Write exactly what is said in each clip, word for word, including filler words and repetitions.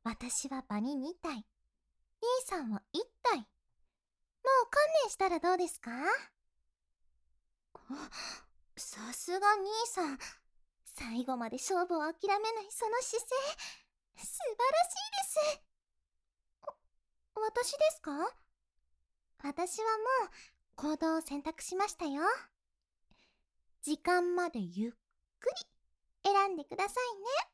私は場にに体、兄さんはいち体。もう観念したらどうですか？あ、さすが兄さん。最後まで勝負を諦めないその姿勢、素晴らしいです。私ですか？私はもう行動を選択しましたよ。時間までゆっくり選んでくださいね。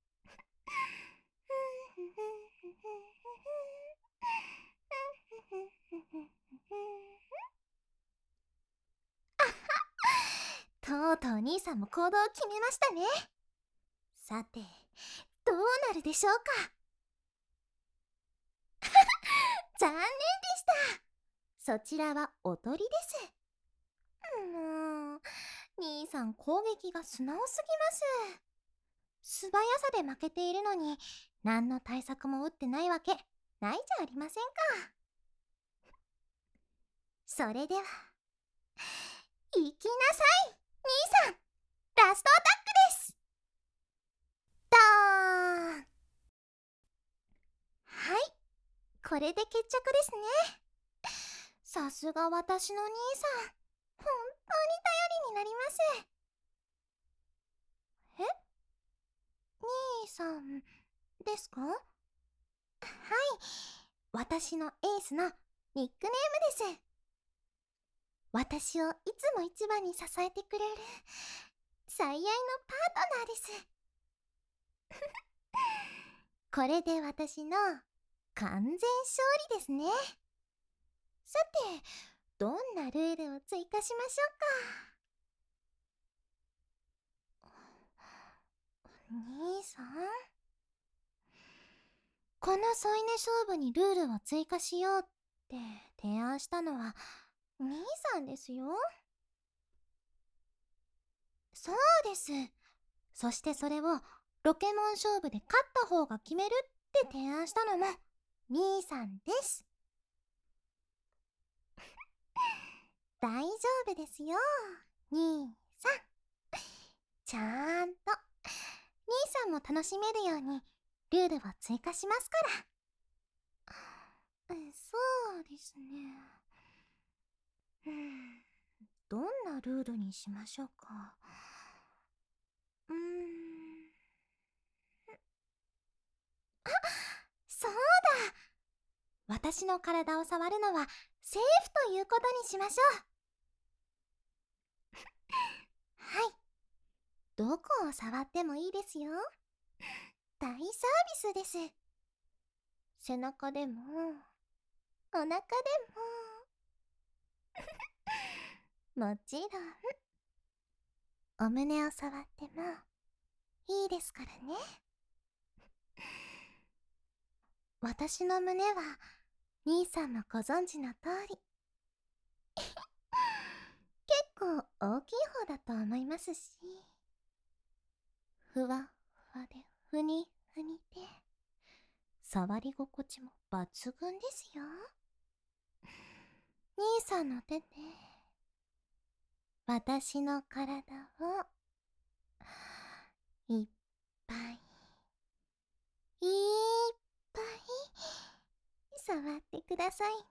とうとう兄さんも行動を決めましたね。さて、どうなるでしょうか。残念でした。そちらはおとりです。もう、兄さん攻撃が素直すぎます。素早さで負けているのに、何の対策も打ってないわけないじゃありませんか。それでは、行きなさい、兄さん。ラストアタックです。ドーン。はい、これで決着ですね。さすが私の兄さん、本当に頼りになります。え？兄さんですか？はい、私のエースのニックネームです。私をいつも一番に支えてくれる最愛のパートナーです。これで私の完全勝利ですね。さて、どんなルールを追加しましょうか。兄さん、この添い寝勝負にルールを追加しようって提案したのは兄さんですよ。そうです。そしてそれをロケモン勝負で勝った方が決めるって提案したのも兄さんです。大丈夫ですよ、兄さん。ちゃんと兄さんも楽しめるようにルールを追加しますから。そうですね。うん、どんなルールにしましょうか。うーん。あ、そうだ。私の体を触るのはセーフということにしましょう。はい。どこを触ってもいいですよ。大サービスです。背中でも、お腹でも。もちろん。お胸を触ってもいいですからね。私の胸は兄さんもご存知の通り結構大きい方だと思いますし、ふわふわでふにふにで触り心地も抜群ですよ。兄さんの手で私の体をいっぱいいっぱい触ってくださいね。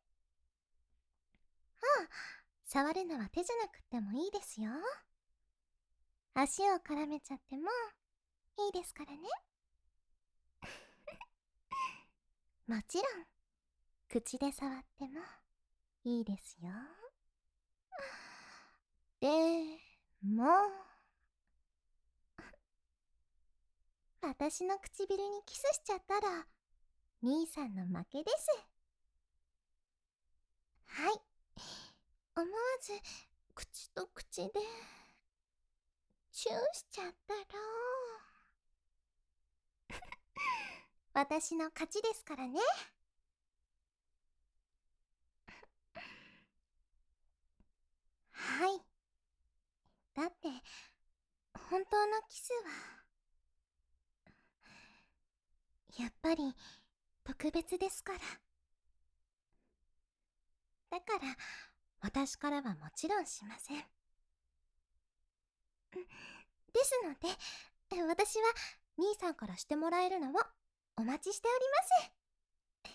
ああ、触るのは手じゃなくてもいいですよ。足を絡めちゃってもいいですからね。もちろん口で触ってもいいですよ。でも私の唇にキスしちゃったら兄さんの負けです。はい、思わず口と口でチューしちゃったら私の勝ちですからね。はい、だって本当のキスはやっぱり特別ですから。だから私からはもちろんしません。ですので私は兄さんからしてもらえるのをお待ちしております。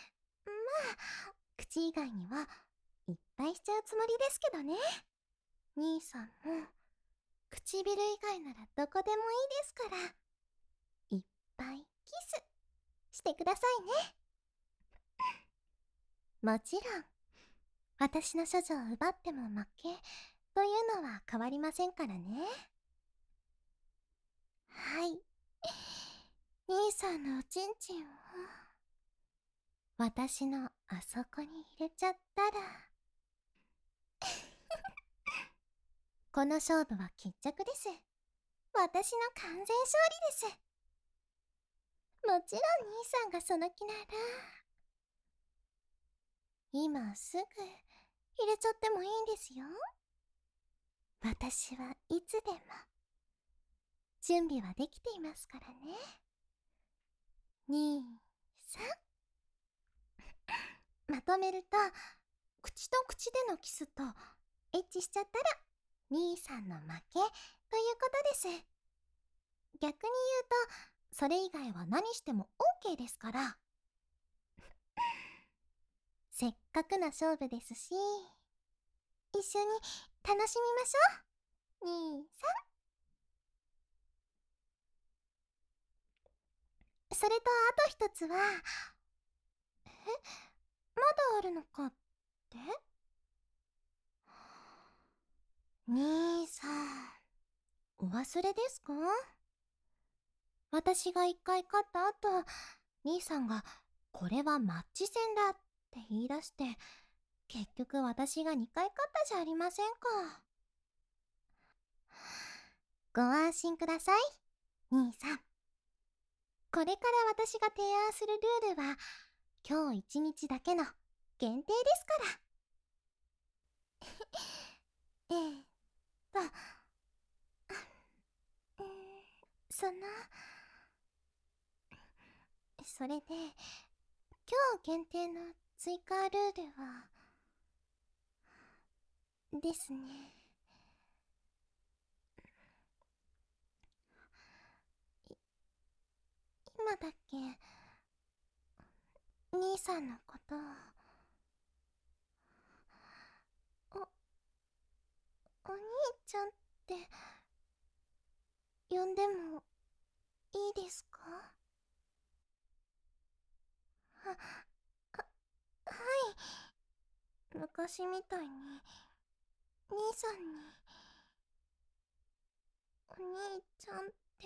まあ、口以外にはいっぱいしちゃうつもりですけどね。兄さんも唇以外ならどこでもいいですから、いっぱいキスしてくださいね。もちろん、私の処女を奪っても負けというのは変わりませんからね。はい。兄さんのおちんちんを私のあそこに入れちゃったらこの勝負は決着です。私の完全勝利です。もちろん兄さんがその気なら今すぐ入れちゃってもいいんですよ。私はいつでも準備はできていますからね。に、さん。まとめると、口と口でのキスとエッチしちゃったら兄さんの負けということです。逆に言うと、それ以外は何しても オーケー ですから。せっかくの勝負ですし、一緒に楽しみましょう。に、さん。それとあと一つは、え、まだあるのかって？兄さん、お忘れですか？私が一回勝った後、兄さんがこれはマッチ戦だって言い出して、結局私が二回勝ったじゃありませんか。ご安心ください、兄さん。これから私が提案するルールは、今日一日だけの限定ですから。えーっと、うーん、その、それで、今日限定の追加ルールは、ですね。今だけ、兄さんのことを、お、お兄ちゃんって呼んでもいいですか？は、は、はい。昔みたいに、兄さんに、お兄ちゃんって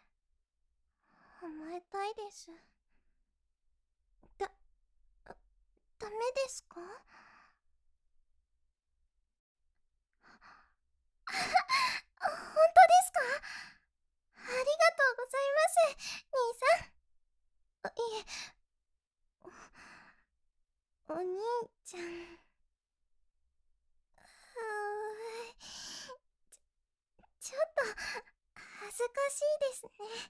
甘えたいです。だ、ダメですか？あ、本当ですか？ありがとうございます、兄さん。あ、いえ、お、お兄ちゃん。はーい。ちょっと、恥ずかしいですね。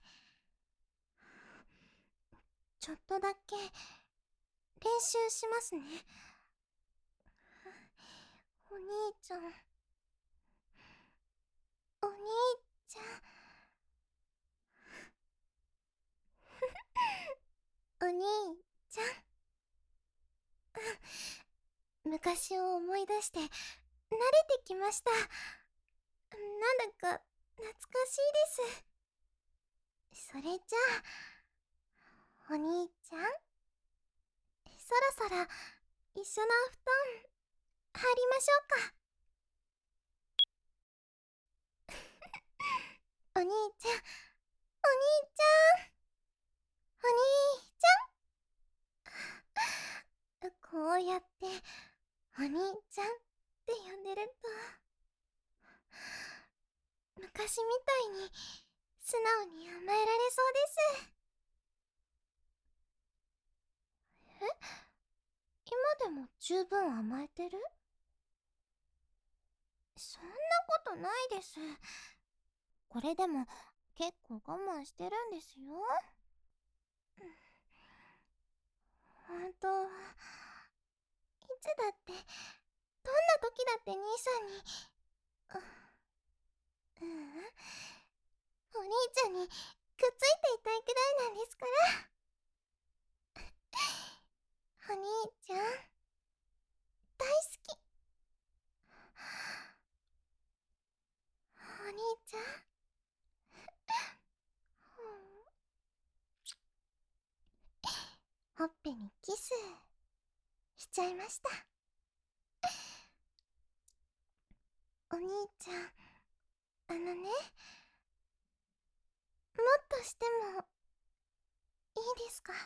ちょっとだけ、練習しますね。お兄ちゃん。お兄ちゃん。お兄ちゃん。昔を思い出して、慣れてきました。なんだか、懐かしいです。それじゃあ、お兄ちゃん、そろそろ、一緒のお布団、入りましょうか。お兄ちゃん、お兄ちゃん、お兄ちゃん。こうやって、お兄ちゃんって呼んでると、昔みたいに、素直に甘えられそうです。え、今でも十分甘えてる？そんなことないです。これでも結構我慢してるんですよ。本当は、いつだって、どんな時だって兄さんに、う、ううん、お兄ちゃんにくっついていたいくらいなんですから。 キスしちゃいました。お兄ちゃん、あのね、もっとしてもいいですか？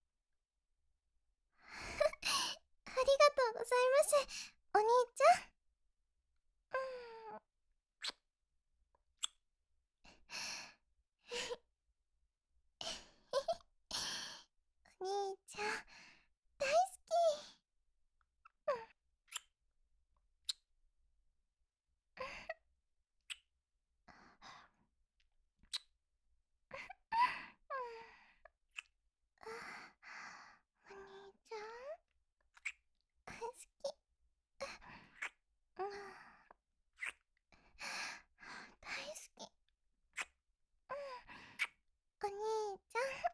ありがとうございます、お兄ちゃん。うんお兄ちゃん、大好き。あお兄ちゃん、大好き。うん大好き。お兄ちゃん、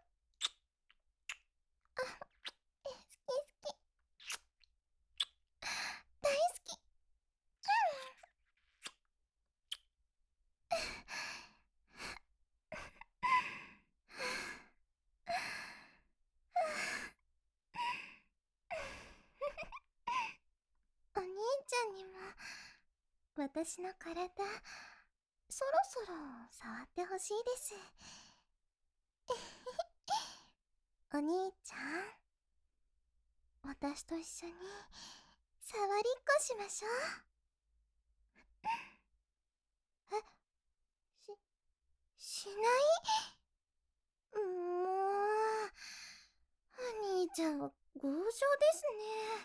あ好き好き。大好き。お兄ちゃんにも私の体そろそろ触ってほしいです。お兄ちゃん、私と一緒に触りっこしましょう。え、し、しないもう、お兄ちゃんは強情ですね。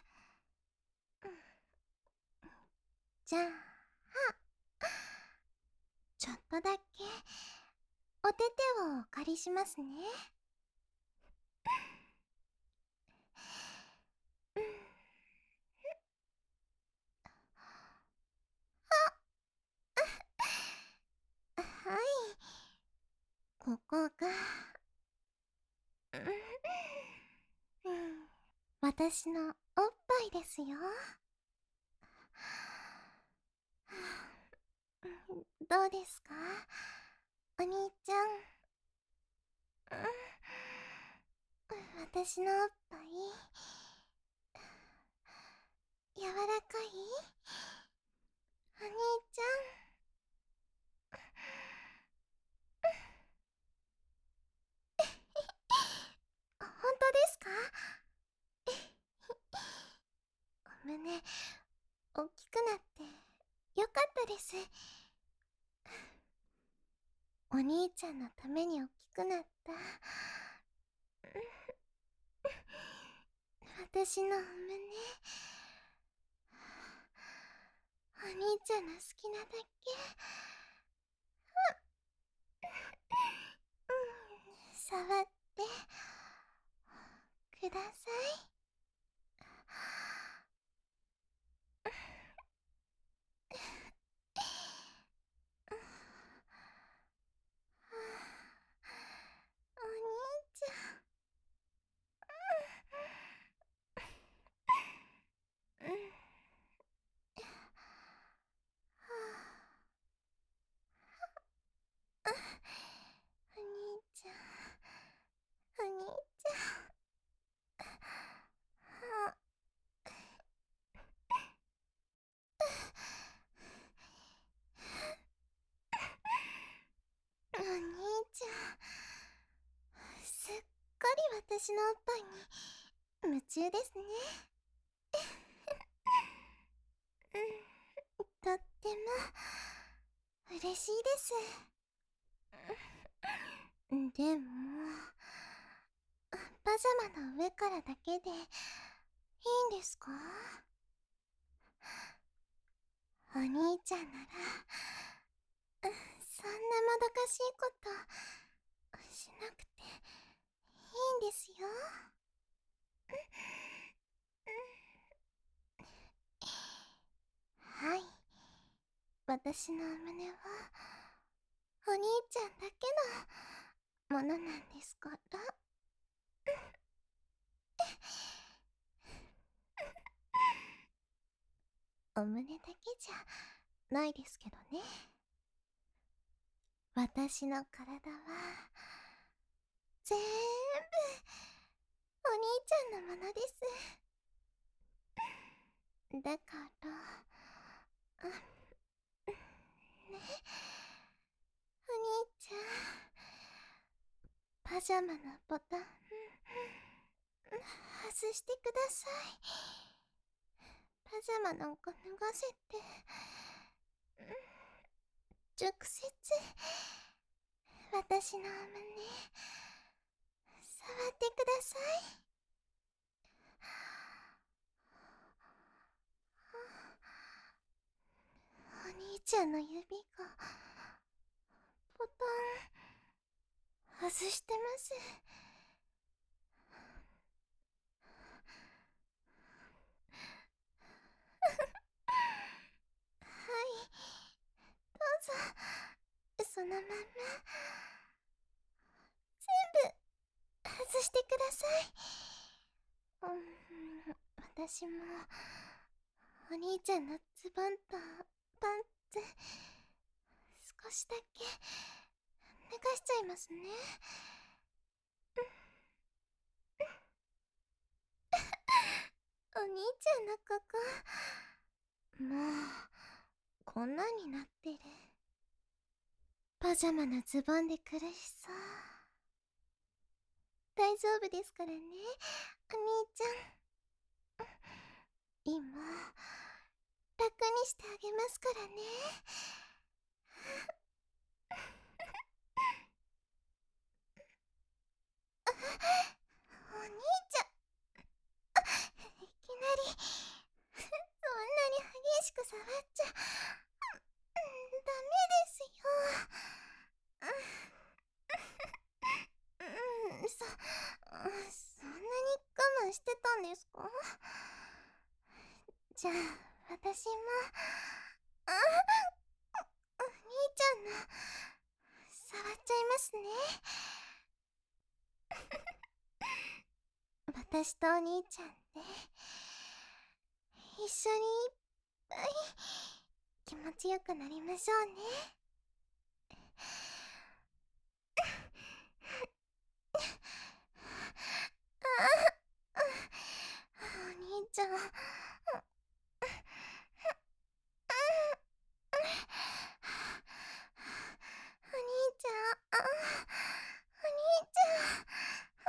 じゃあ、ちょっとだけお手手をお借りしますね。うんはい、ここが、うん、私のおっぱいですよ。どうですか、お兄ちゃん。私のおっぱい柔らかい？お兄ちゃん、本当ですか？お胸大きくなってよかったです。お兄ちゃんのために大きくなった私のお胸、お兄ちゃんの好きなだけ、うん、触ってください。お兄ちゃん、うん、お兄ちゃん、お兄ちゃん、お兄ちゃん、すっかり私のおっぱいに夢中ですね。うん、とっても嬉しいです。でも、パジャマの上からだけでいいんですか？お兄ちゃんなら、そんなもどかしいことしなくていいんですよ。はい、私の胸はお兄ちゃんだけのものなんですから。お胸だけじゃないですけどね。私の体は全部お兄ちゃんのものです。だからあね、お兄ちゃん、パジャマのボタン外してください。パジャマなんか脱がせて直接私のお胸触ってください。お兄ちゃんの指がボタン外してます。はい、どうぞそのまま全部外してください。うん、私もお兄ちゃんのズボンとパンツ少しだけ脱がしちゃいますね。お兄ちゃんのここもうこんなになってる。パジャマのズボンで苦しそう。大丈夫ですからね、お兄ちゃん。今楽にしてあげますからね。お兄ちゃん、いきなりそんなに激しく触っちゃダメですよ。うん、そそんなに我慢してたんですか？じゃあ私もあお兄ちゃんの触っちゃいますね。私とお兄ちゃんで一緒にいっぱい気持ちよくなりましょうね。あお兄ちゃん、お兄ちゃん、お兄ちゃん、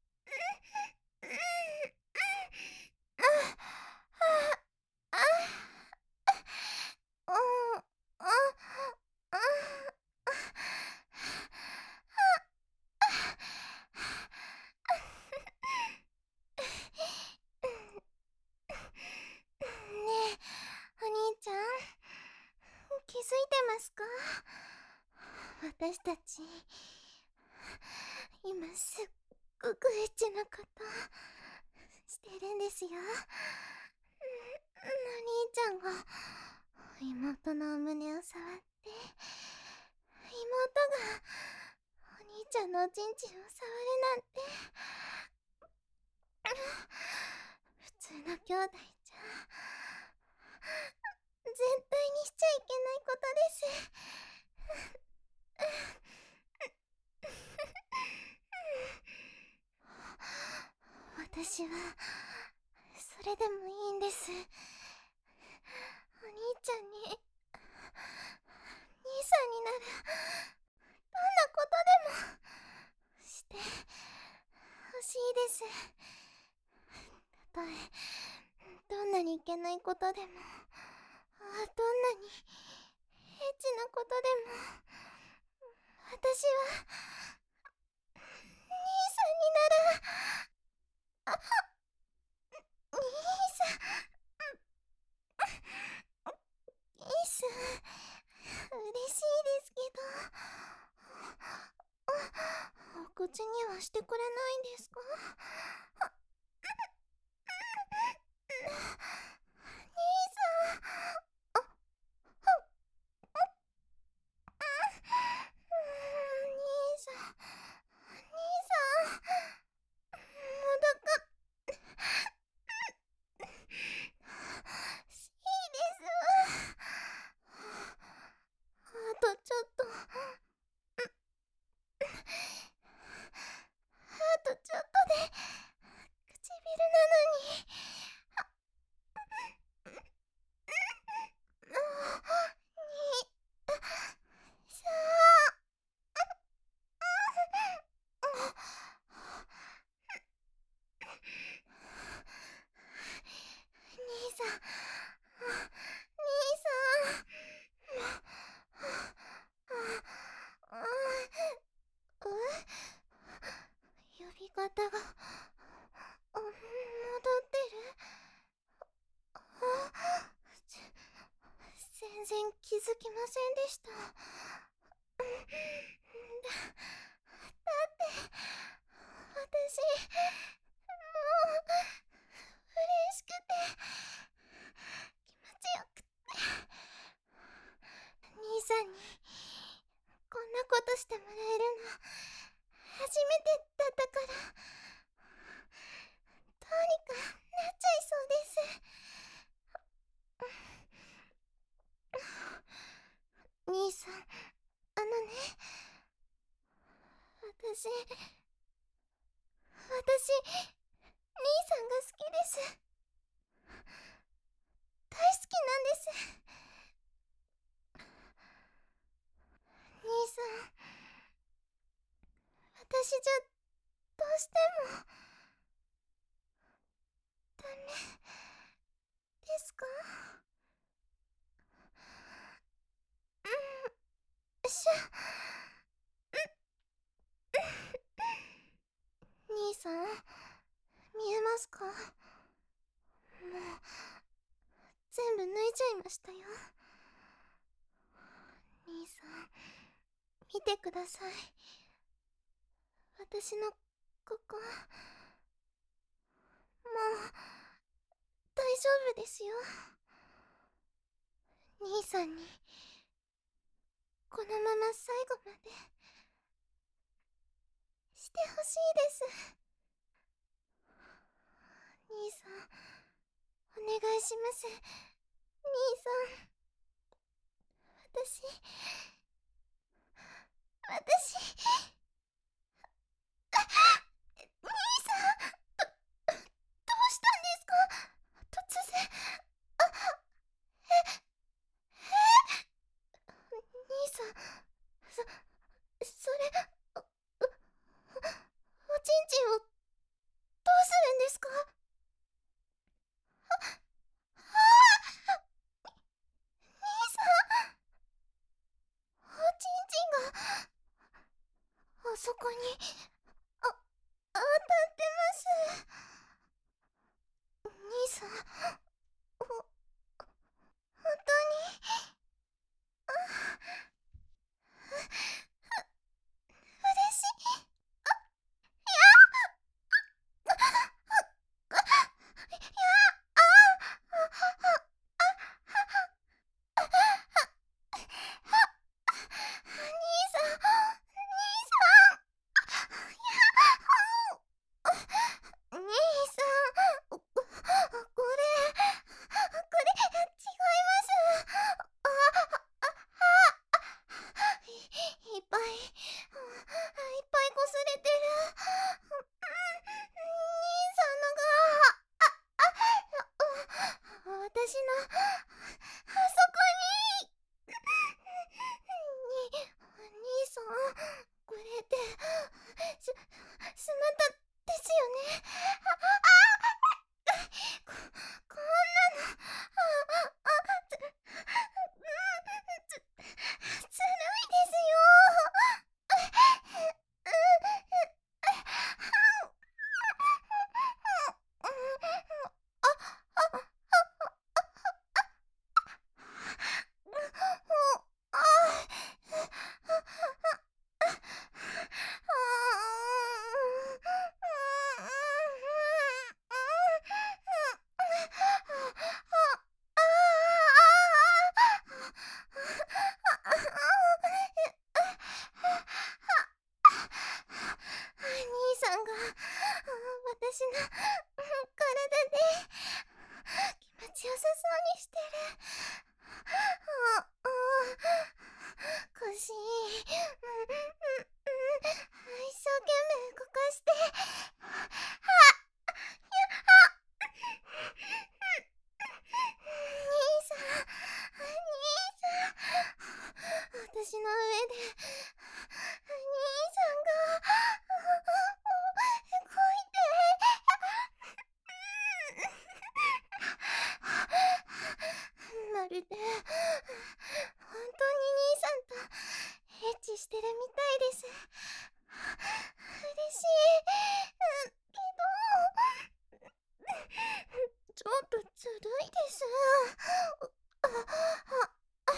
ねえ、お兄ちゃん、気づいてますか？私たち今すっごくエッチなことしてるんですよ。お兄ちゃんが妹のお胸を触って妹がお兄ちゃんのおちんちんを触るなんて普通の兄弟じゃ絶対にしちゃいけないことです。私はそれでもいいんです。お兄ちゃんに兄さんになるどんなことでもしてほしいです。たとえどんなにいけないことでもあどんなにエッチなことでも私は兄さんになる。あ兄さんキス嬉しいですけどお口にはしてくれないんですか？兄さん、あ兄さん、兄さん、まだかしいです。あとちょっとあとちょっとで体があ戻ってる。あ、全然気づきませんでした。だ、だって私もう嬉しくて気持ちよくって兄さんにこんなことしてもらえるの初めてだったから、どうにかなっちゃいそうです。兄さん、あのね、私私兄さんが好きです。大好きなんです。兄さん、私じゃどうしてもダメですか？うん、しゃ、兄さん、見えますか？もう全部脱いじゃいましたよ。兄さん、見てください。私のここ、もう大丈夫ですよ。兄さんにこのまま最後までしてほしいです。兄さん、お願いします。兄さん、私私兄さん、ど、どうしたんですか？突然。あ、え、え、兄さん、そ、それ、お、お、おちんちんをどうするんですか？あ、ああ、兄さん、おちんちんが、あそこに、あ、当たってます。兄さん、ほ、本当に、あ、う、う、嬉しい。あ、いや、あ、あ、あ、いや、あ、あ、あ、あ、あ、兄さん、兄さん、いや、兄さん、ここれ、これ、違います。あ、あ、あ、い、いっぱい、いっぱい擦れてる。兄さんのが、あ、あ、私の、あそこに。に、兄さん、これって、す、スマタですよね。あ、あ、こ、こんなの、あ、あ、ず、うん、ず、ずるいですよ。兄さんが私の体で気持ちよさそうにしてる。あ、あ、腰、うん、うん、うん、一生懸命動かして。あ、や、あ、兄さん、兄さん、私の上で兄さんが動いて。まるで本当に兄さんとエッチしてるみたいです。嬉しい。 。あ、あ、あ、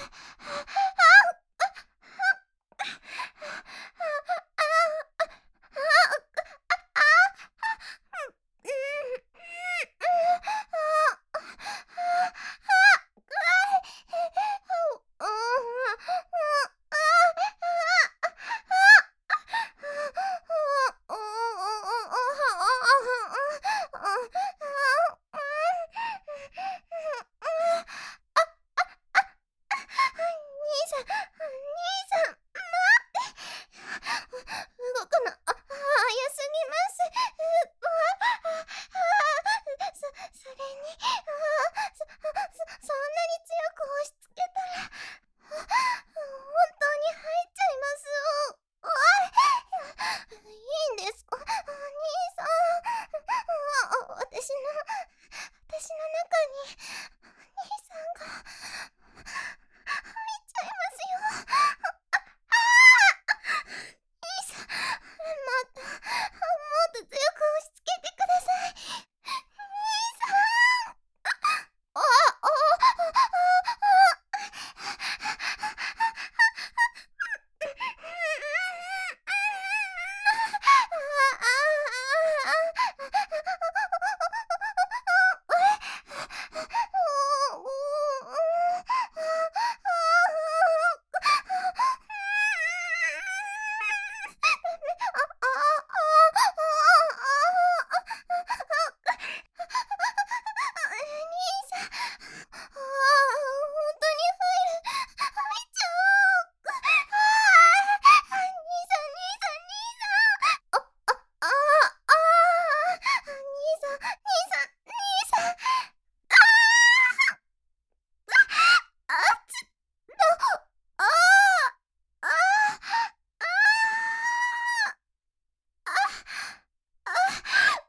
兄さん、兄さん、動くの、あ、早すぎます。うわ、あ、そ、それに、あ、そ、そ、そんなに強く押し付けたら、あ、本当に入っちゃいます。うわ、いいんですか、兄さん。あ、私の、私の中に、兄さんが、入っちゃいますよ。兄さん、もっと、もっと強く押し付けてください。兄さん。あ、あ、あ、兄さん。ああ、本当に入る。入っちゃう。ああ、兄さん、兄さん、兄さん。あ、あ、ああ、ああ、兄さん、兄さん、兄さん。ああ、あつ、ど、ああ、ああ、ああ、ああ、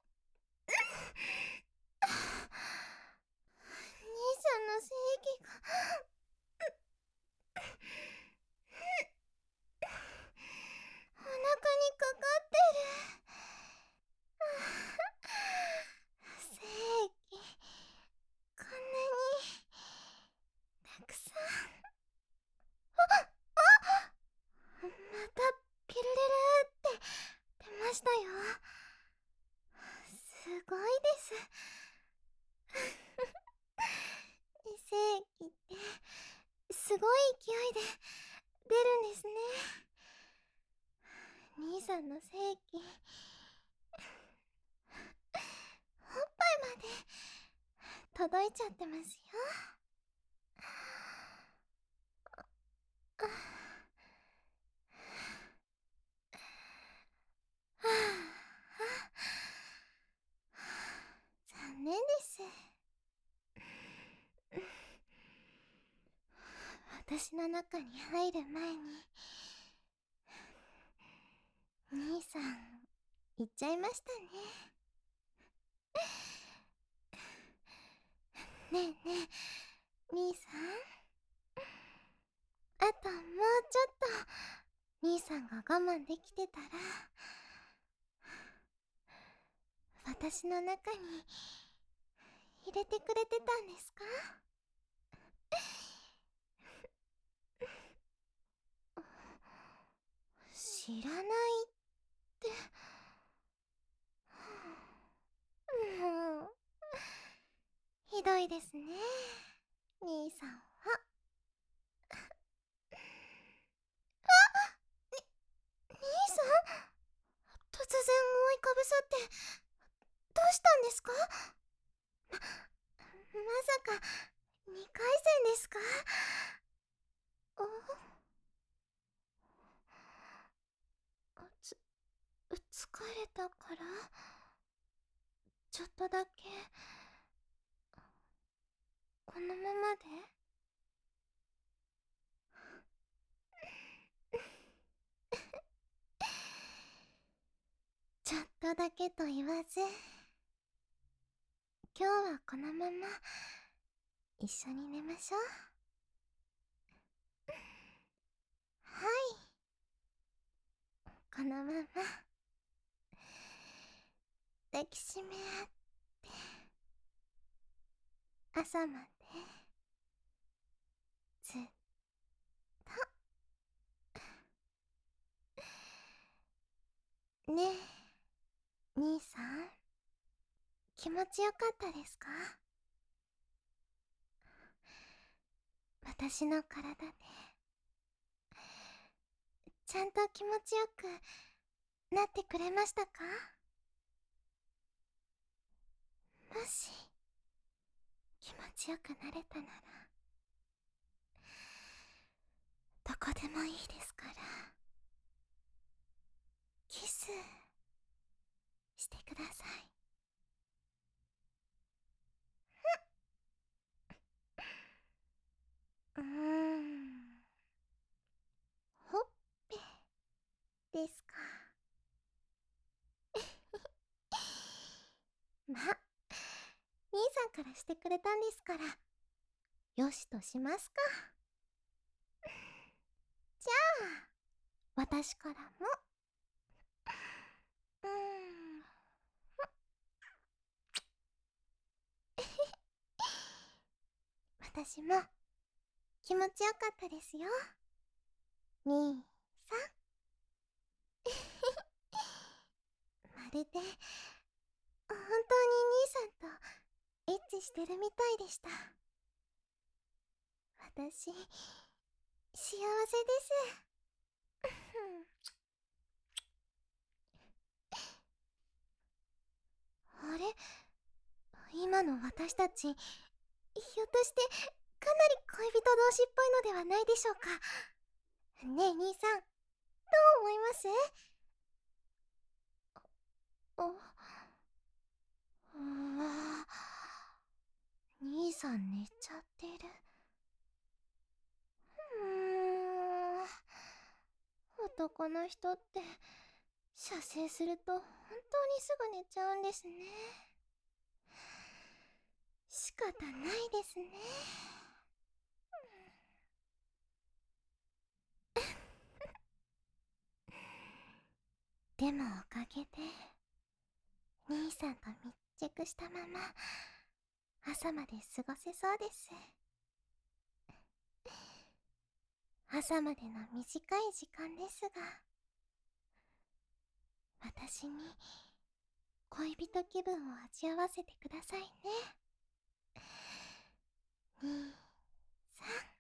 兄さんの正義がお腹にかかってる。正義、こんなにたくさん。あ、あ、またピルルルって出ましたよ。すごいです。正義ってすごい勢いで出るんですね。兄さんの正義、おっぱいまで届いちゃってますよ。はあ、残念です。私の中に入る前に兄さん行っちゃいましたね。ねえねえ、兄さん、あともうちょっと兄さんが我慢できてたら私の中に入れてくれてたんですか？知らないって。もうひどいですね、兄さんは。兄さん、突然覆いかぶさってどうしたんですか？ま、まさかにかいせんですか？お、つ、疲れたからちょっとだけこのままで。ちょっとだけと言わず今日はこのまま一緒に寝ましょう。はい、このまま抱きしめ合って朝までずっと。ねえ、兄さん。気持ちよかったですか？私の体でちゃんと気持ちよくなってくれましたか？もし気持ちよくなれたなら、どこでもいいですから、キスしてください。うーん、ほっぺですか。ま、兄さんからしてくれたんですから、よしとしますか。じゃあ私からも。うーん。私も気持ちよかったですよ、兄さん。まるで本当に兄さんとエッチしてるみたいでした。私幸せです。あれ、今の私たち、ひょっとしてかなり恋人同士っぽいのではないでしょうか。ねえ兄さん、どう思います？あ、うわ、兄さん寝ちゃってる。うーん、男の人って射精すると本当にすぐ寝ちゃうんですね。仕方ないですね。でもおかげで兄さんと密着したまま朝まで過ごせそうです。朝までの短い時間ですが、私に恋人気分を味わわせてくださいね、兄さん。